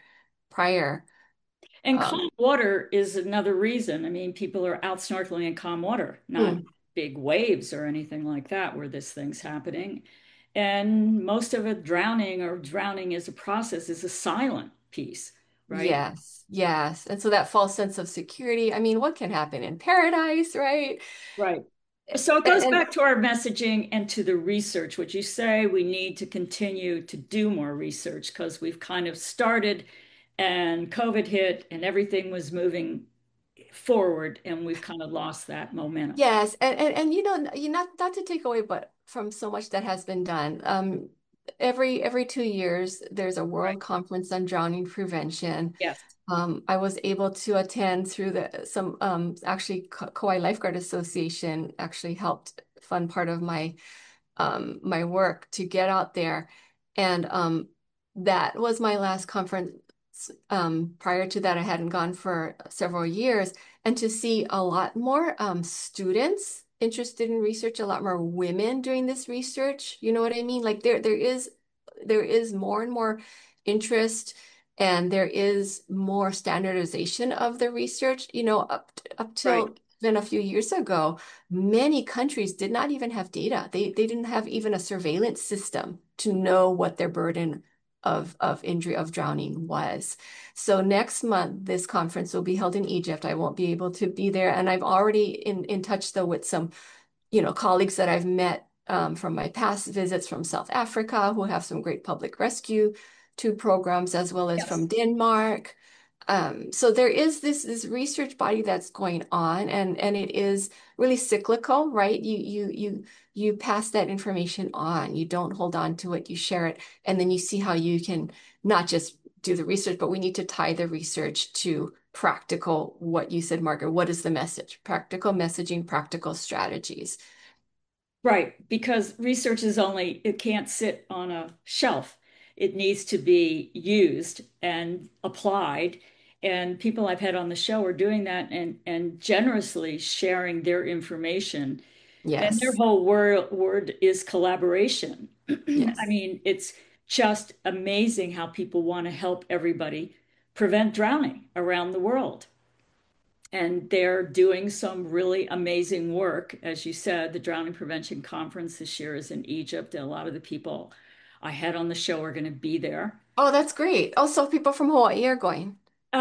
prior, And um, calm water is another reason. I mean, people are out snorkeling in calm water, not mm, big waves or anything like that where this thing's happening. And most of it drowning or drowning as a process is a silent piece, right? yes, yes. And so that false sense of security, I mean, what can happen in paradise, right? Right. So it goes And back to our messaging and to the research. Would you say we need to continue to do more research because we've kind of started and COVID hit and everything was moving forward and we've kind of lost that momentum? yes, and you not to take away, but from so much that has been done. Every 2 years, there's a Right. world conference on drowning prevention. Yes. I was able to attend through the some actually Kauai Lifeguard Association actually helped fund part of my work to get out there, and that was my last conference. Prior to that, I hadn't gone for several years, and to see a lot more students interested in research, a lot more women doing this research. You know what I mean? Like there is more and more interest, and there is more standardization of the research. Up Right. till even a few years ago, many countries did not even have data. They didn't have even a surveillance system to know what their burden of injury of drowning was. So next month, this conference will be held in Egypt. I won't be able to be there. And I've already in touch though with some, colleagues that I've met from my past visits from South Africa who have some great public rescue two programs as well as Yes. from Denmark. So there is this research body that's going on, and it is really cyclical, right? You pass that information on. You don't hold on to it. You share it, and then you see how you can not just do the research, but we need to tie the research to practical, what you said, Margaret. What is the message? Practical messaging, practical strategies. Right, because research is only, it can't sit on a shelf. It needs to be used and applied. And people I've had on the show are doing that and generously sharing their information. And their Yes, whole word is collaboration. I yes. mean, it's just amazing how people want to help everybody prevent drowning around the world. And they're doing some really amazing work. As you said, the Drowning Prevention Conference this year is in Egypt, and a lot of the people I had on the show are going to be there. Oh, that's great. Also, people from Hawaii are going.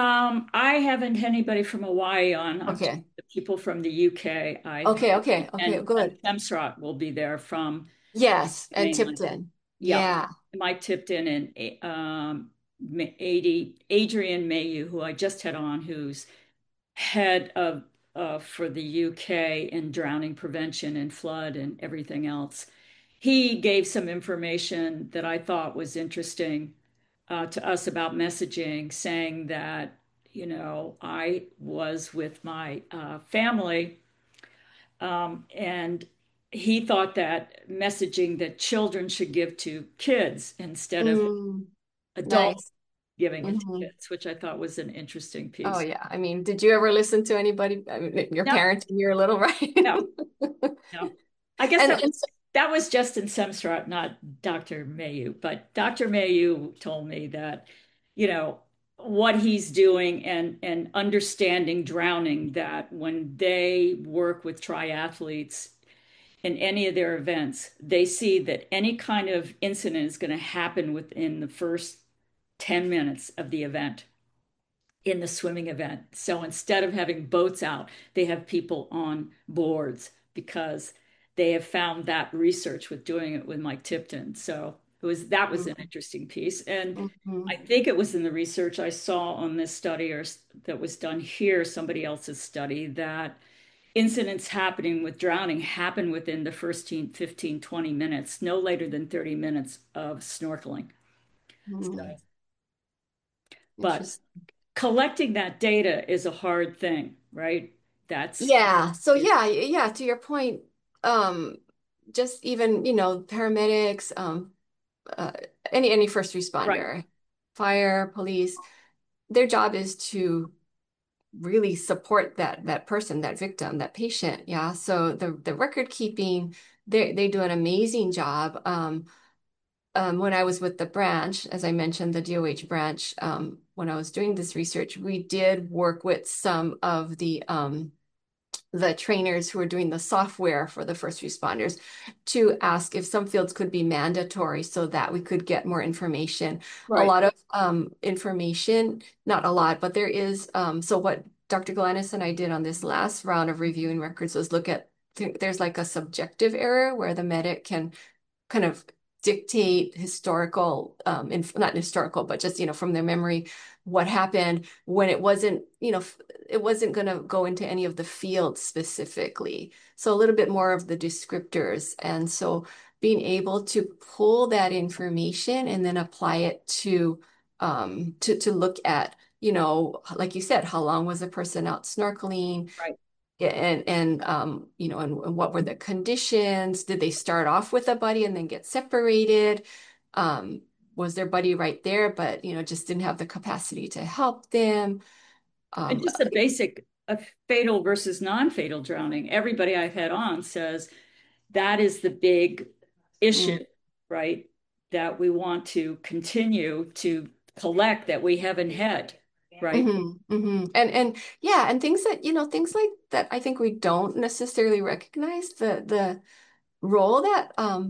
I haven't had anybody from Hawaii on. I've just Okay. the people from the UK. I've had, Okay, okay, okay, and good. Semsrott will be there from Yes, and England. Tipton. Yeah, Yeah. Mike Tipton and Adrian Mayhew, who I just had on, who's head of for the UK in drowning prevention and flood and everything else. He gave some information that I thought was interesting to us about messaging, saying that, I was with my family, and he thought that messaging that children should give to kids instead of Mm, adults nice. giving it to Hmm. kids, which I thought was an interesting Oh piece. yeah. I mean, did you ever listen to anybody, I mean, your No, parents when you were little, right? no, no. I guess And that and was that was Justin Semsrott, not Dr. Mayu. But Dr. Mayu told me that, you know, what he's doing and understanding drowning, that when they work with triathletes in any of their events, they see that any kind of incident is going to happen within the first 10 minutes of the event in the swimming event. So instead of having boats out, they have people on boards because they have found that research with doing it with Mike Tipton. So that was an interesting piece. And I Mhm. think it was in the research I saw on this study or that was done here, somebody else's study, that incidents happening with drowning happen within the first 15, 20 minutes, no later than 30 minutes of snorkeling. So, Mhm. but Interesting. collecting that data is a hard thing, right? That's Yeah. So yeah, to your point, um, just even, paramedics, uh, any first right. responder, fire, police, their job is to really support that person, that victim, that patient. Yeah. So the record keeping, they do an amazing job. When I was with the branch, as I mentioned, the DOH branch, when I was doing this research, we did work with some of the trainers who are doing the software for the first responders to ask if some fields could be mandatory so that we could get more information. A Right. lot of information, not a lot, but there is. So what Dr. Glennis and I did on this last round of reviewing records was look at, there's like a subjective error where the medic can kind of dictate historical, not historical, but just, from their memory, what happened when it wasn't, it wasn't going to go into any of the fields specifically. So a little bit more of the descriptors. And so being able to pull that information and then apply it to look at, like you said, how long was a person out snorkeling? Right. Yeah, and what were the conditions? Did they start off with a buddy and then get separated? Um, was their buddy right there, but just didn't have the capacity to help them? And Um, just a basic fatal versus non-fatal drowning. Everybody I've had on says that is the big issue, mm, right? That we want to continue to collect that we haven't had, right? And yeah, and things that, things like that I think we don't necessarily recognize the role that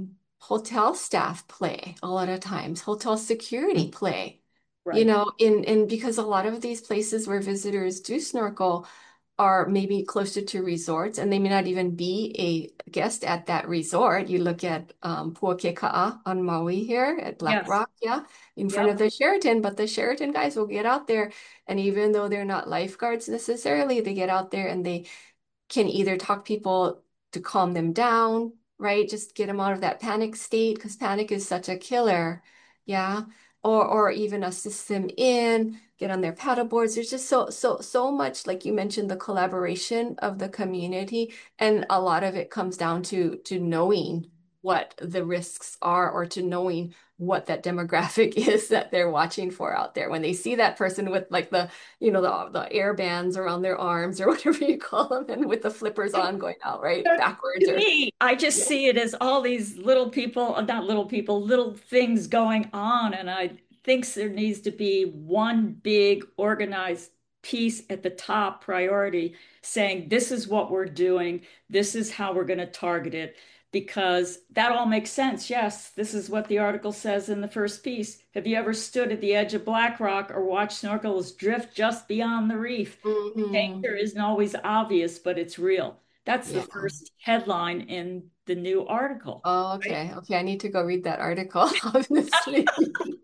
hotel staff play a lot of times, hotel security play, Right. in because a lot of these places where visitors do snorkel are maybe closer to resorts and they may not even be a guest at that resort. You look at Puakekaa on Maui here at Black Yes. Rock, yeah, in front of Yep. the Sheraton, but the Sheraton guys will get out there and even though they're not lifeguards necessarily, they get out there and they can either talk people to calm them down, right? Just get them out of that panic state because panic is such a killer. Yeah. Or even assist them in, get on their paddle boards. There's just so much, like you mentioned, the collaboration of the community. And a lot of it comes down to knowing what the risks are or to knowing what that demographic is that they're watching for out there. When they see that person with like the air bands around their arms or whatever you call them, and with the flippers on going out, right? Backwards To or me, I just yeah. see it as all these little people, not little people, little things going on. And I think there needs to be one big organized piece at the top priority saying, this is what we're doing, this is how we're going to target it, because that all makes sense. Yes, this is what the article says in the first piece. Have you ever stood at the edge of Black Rock or watched snorkels drift just beyond the reef? The Hmm. danger isn't always obvious, but it's real. That's the Yeah. first headline in the new article, Oh, right? okay. Okay. I need to go read that article, obviously.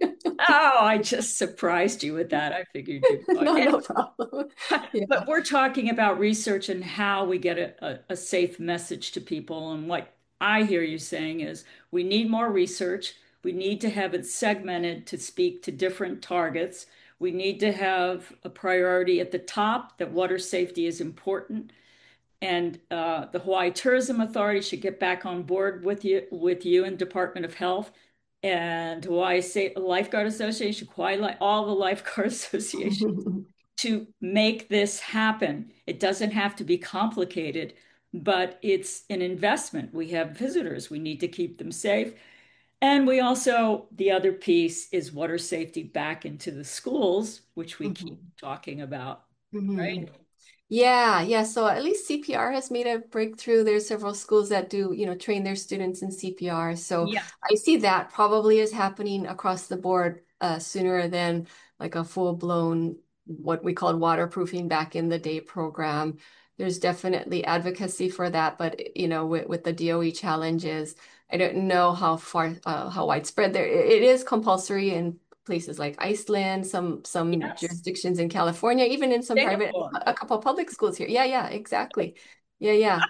I just surprised you with that. I figured you'd. No, no problem. Yeah. But we're talking about research and how we get a safe message to people. And what I hear you saying is we need more research. We need to have it segmented to speak to different targets. We need to have a priority at the top that water safety is important. And the Hawaii Tourism Authority should get back on board with you and Department of Health and Hawaii Lifeguard Association, all the lifeguard associations to make this happen. It doesn't have to be complicated, but it's an investment. We have visitors, we need to keep them safe. And we also, the other piece is water safety back into the schools, which we keep Mhm. talking about, Mhm. right? Yeah, yeah. So at least CPR has made a breakthrough. There's several schools that do, train their students in CPR. So Yeah, I see that probably is happening across the board sooner than like a full-blown what we called waterproofing back in the day program. There's definitely advocacy for that, but with the DOE challenges, I don't know how widespread there. It is compulsory in places like Iceland, some yes. jurisdictions in California, even in some private, Singapore. a couple of public schools here. Yeah, yeah, exactly. Yeah, yeah.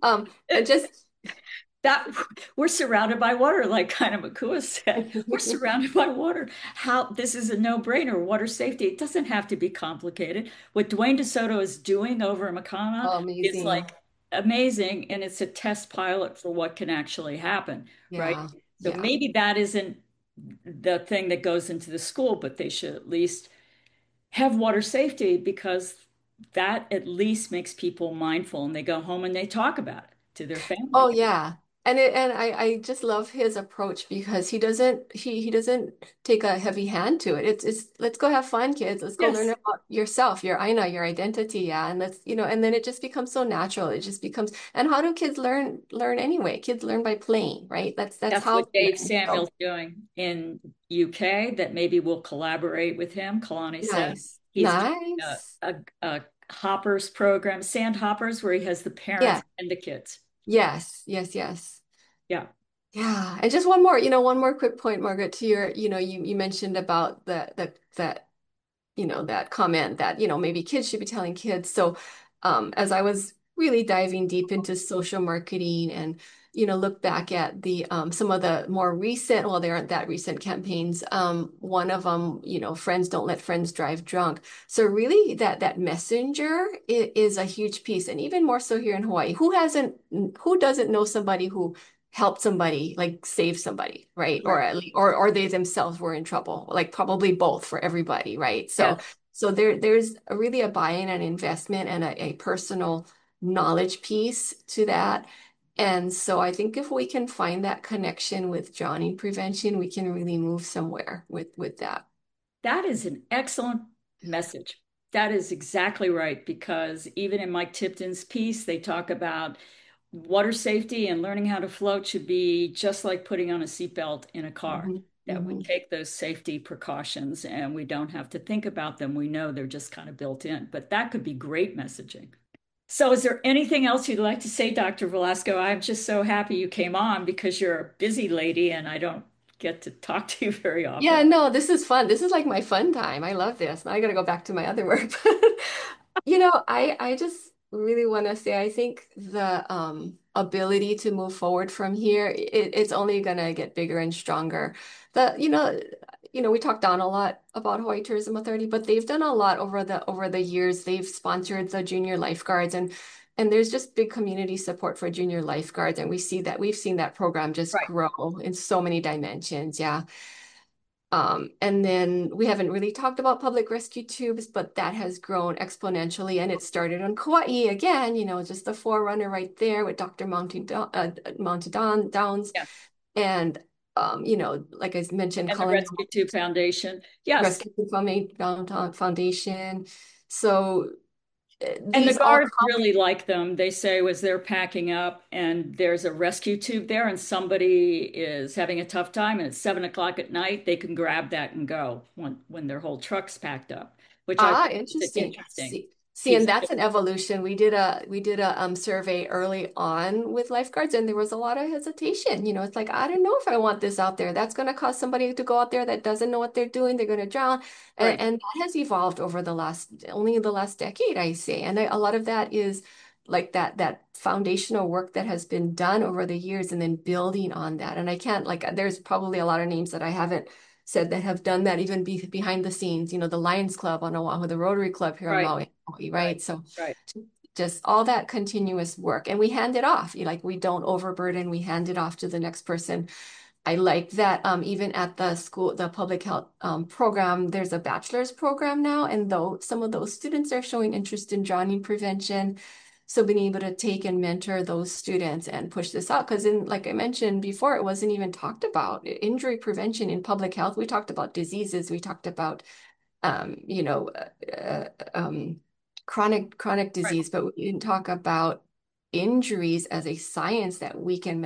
And just That we're surrounded by water, like kind of Makua said. We're surrounded by water. How this is a no-brainer. Water safety. It doesn't have to be complicated. What Dwayne DeSoto is doing over in Makana is amazing. like amazing, and it's a test pilot for what can actually happen, right? Yeah, So yeah. maybe that isn't the thing that goes into the school, but they should at least have water safety because that at least makes people mindful and they go home and they talk about it to their Oh families. yeah. And I just love his approach because he doesn't take a heavy hand to it. It's let's go have fun, kids. Let's go learn Yes. about yourself, your Aina, your identity, yeah. And and then it just becomes so natural. It just becomes, and how do kids learn anyway? Kids learn by playing, right? That's That's how what they Dave learn. So Samuel's doing in UK, that maybe we'll collaborate with him. Kalani said nice. he's doing Nice. a hoppers program, sand hoppers, where he has the parents Yeah. and the kids. Yes. Yes. Yes. Yeah. Yeah, and just one more quick point, Margaret, to you mentioned about that comment that, maybe kids should be telling kids. So, as I was really diving deep into social marketing and, look back at some of the more recent, well, they aren't that recent campaigns. One of them, friends don't let friends drive drunk. So really that messenger is a huge piece. And even more so here in Hawaii, who doesn't know somebody who helped somebody, like save somebody, right? Or Right. at least, or they themselves were in trouble, like probably both for everybody, right? So Yes. so there's really a buy-in and investment and a personal knowledge piece to that. And so I think if we can find that connection with drowning prevention, we can really move somewhere with that. That is an excellent message. That is exactly right, because even in Mike Tipton's piece, they talk about water safety and learning how to float should be just like putting on a seatbelt in a car, Hmm. that we Hmm. take those safety precautions and we don't have to think about them. We know they're just kind of built in, but that could be great messaging. So, is there anything else you'd like to say, Dr. Velasco? I'm just so happy you came on because you're a busy lady and I don't get to talk to you very often. Yeah, no, this is fun. This is like my fun time. I love this. Now I gotta go back to my other work. I just really want to say I think the ability to move forward from here, it's only gonna get bigger and stronger. The we talked down a lot about Hawaii Tourism Authority, but they've done a lot over the years. They've sponsored the junior lifeguards and there's just big community support for junior lifeguards, and we've seen that program just Right. grow in so many dimensions. Yeah. And then we haven't really talked about public rescue tubes, but that has grown exponentially. And it started on Kauai again, just the forerunner right there with Dr. Downs. Yeah. And, like I mentioned, And the Colin Rescue Tube Foundation. Yes. Rescue Foundation. So And the these all guards come. really like them. They say as they're packing up and there's a rescue tube there and somebody is having a tough time and it's 7 o'clock at night, they can grab that and go when their whole truck's packed up, which I Ah, think is interesting. interesting. See, and that's an evolution. We did a survey early on with lifeguards, and there was a lot of hesitation. It's like, I don't know if I want this out there. That's going to cause somebody to go out there that doesn't know what they're doing. They're going to drown, and, Right, and that has evolved over the last decade, I say. And a lot of that is like that foundational work that has been done over the years, and then building on that. And I can't like, there's probably a lot of names that I haven't said that have done that even behind the scenes, the Lions Club on Oahu, the Rotary Club here on right, Maui, right, right? So right. just all that continuous work. And we hand it off. Like we don't overburden, we hand it off to the next person. I like that even at the school, the public health program, there's a bachelor's program now. And though some of those students are showing interest in drowning prevention, so being able to take and mentor those students and push this out. Because like I mentioned before, it wasn't even talked about. Injury prevention in public health, we talked about diseases, we talked about um, you know, uh, uh, um, chronic Right. disease, but we didn't talk about injuries as a science that we can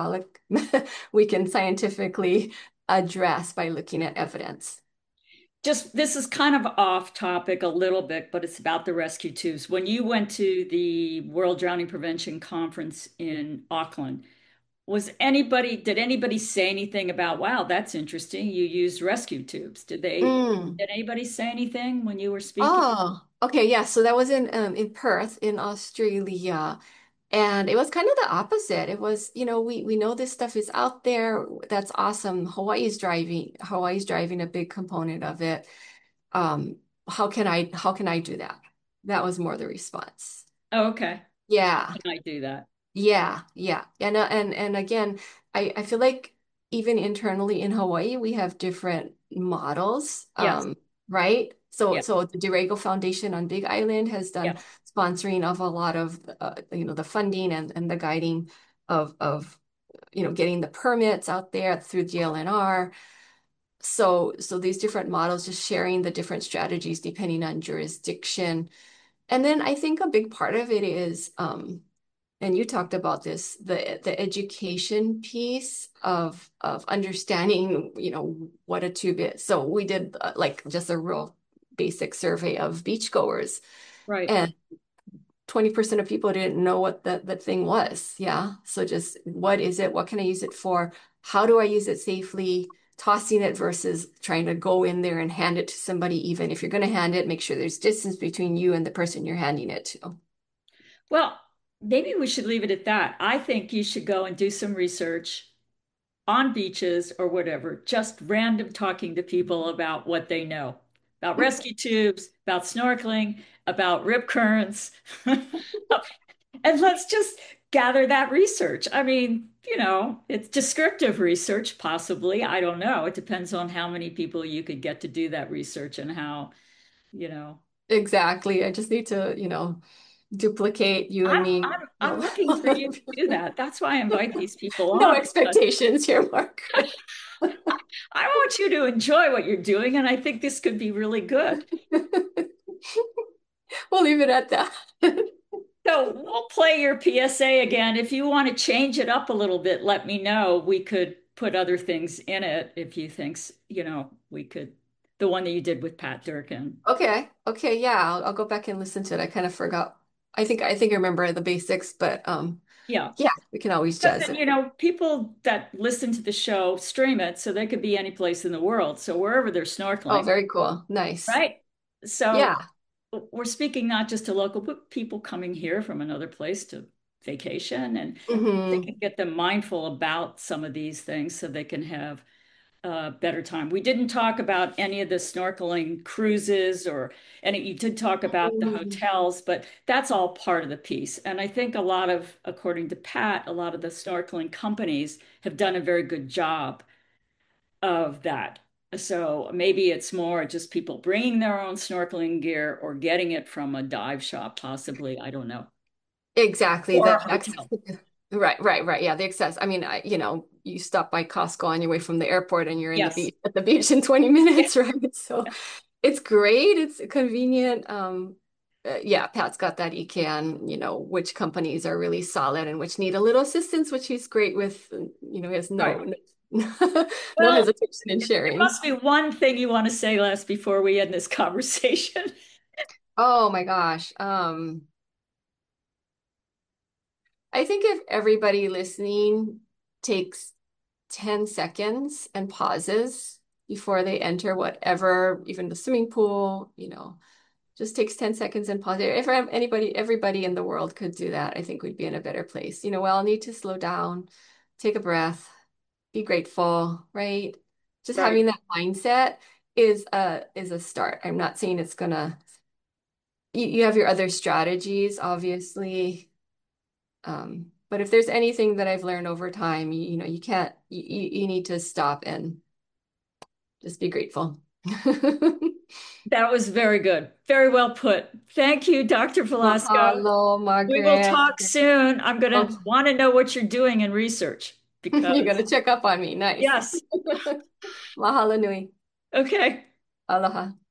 we can scientifically address by looking at evidence. Just this is kind of off topic a little bit, but it's about the rescue tubes. When you went to the World Drowning Prevention Conference in Auckland, did anybody say anything about, wow, that's interesting, you used rescue tubes? Mm. Did anybody say anything when you were speaking? Oh, okay, yeah. So that was in Perth in Australia. And it was kind of the opposite. It was, we know this stuff is out there. That's awesome. Hawaii's driving a big component of it. Um, how can I do that? That was more the response. Oh, okay. How Yeah. can I do that? Yeah, yeah. And again, I feel like even internally in Hawaii, we have different models, Yes. right? So Yeah. so the Dorego Foundation on Big Island has Yeah. done sponsoring of a lot of the funding and the guiding of getting the permits out there through GLNR. So these different models, just sharing the different strategies depending on jurisdiction. And then I think a big part of it is and you talked about this, the education piece of understanding, what a tube is. So we did like just a real basic survey of beachgoers, Right. and 20% of people didn't know what that thing was. Yeah. So just what is it? What can I use it for? How do I use it safely? Tossing it versus trying to go in there and hand it to somebody, even if you're going to hand it, make sure there's distance between you and the person you're handing it to. Well, maybe we should leave it at that. I think you should go and do some research on beaches or whatever, just random talking to people about what they know about rescue tubes, about snorkeling, about rip currents. And let's just gather that research. I mean, it's descriptive research, possibly. I don't know. It depends on how many people you could get to do that research and how, you know. Exactly. I just need to, duplicate you and me. I'm looking for you to do that. That's why I invite these people No on because expectations here, Mark. I want you to enjoy what you're doing, and I think this could be really good. We'll leave it at that. So we'll play your PSA again. If you want to change it up a little bit, let me know. We could put other things in it if you think, we could, the one that you did with Pat Durkin. Okay. Okay. Yeah. I'll go back and listen to it. I kind of forgot. I think I remember the basics, but Yeah. yeah, we can always But jazz then, it. people that listen to the show stream it, so they could be any place in the world. So wherever they're Oh, snorkeling, very cool. Nice. right? So Yeah. we're speaking not just to local, but people coming here from another place to vacation, and they Hmm. can get them mindful about some of these things so they can have a better time. We didn't talk about any of the snorkeling cruises or any, you did talk about the hotels, but that's all part of the piece. And I think according to Pat, a lot of the snorkeling companies have done a very good job of that. So maybe it's more just people bringing their own snorkeling gear or getting it from a dive shop, possibly. I don't know. Exactly. Or a The access. hotel. Right, right, right. Yeah, the access. I mean, you stop by Costco on your way from the airport and you're in the Yes. beach at the beach in 20 Yeah. minutes, right? So it's great. It's convenient. Yeah, Pat's got that he can, which companies are really solid and which need a little assistance, which he's great with. He has Right. no Well, hesitation in there sharing. must be one thing you want to say last before we end this conversation. Oh my gosh. I think if everybody listening takes 10 seconds and pauses before they enter whatever, even the swimming pool, just takes 10 seconds and pause. If everybody in the world could do that, I think we'd be in a better place. We all need to slow down, take a breath, be grateful, right? Just Right. having that mindset is a start. I'm not saying it's gonna, you have your other strategies, obviously. But if there's anything that I've learned over time, you can't, you need to stop and just be grateful. That was very good. Very well put. Thank you, Dr. Velasco. Mahalo, We will Margaret. talk soon. I'm going to Okay. want to know what you're doing in research You're gonna because, check up on me. Nice. yes. Mahalo nui. Okay. Aloha.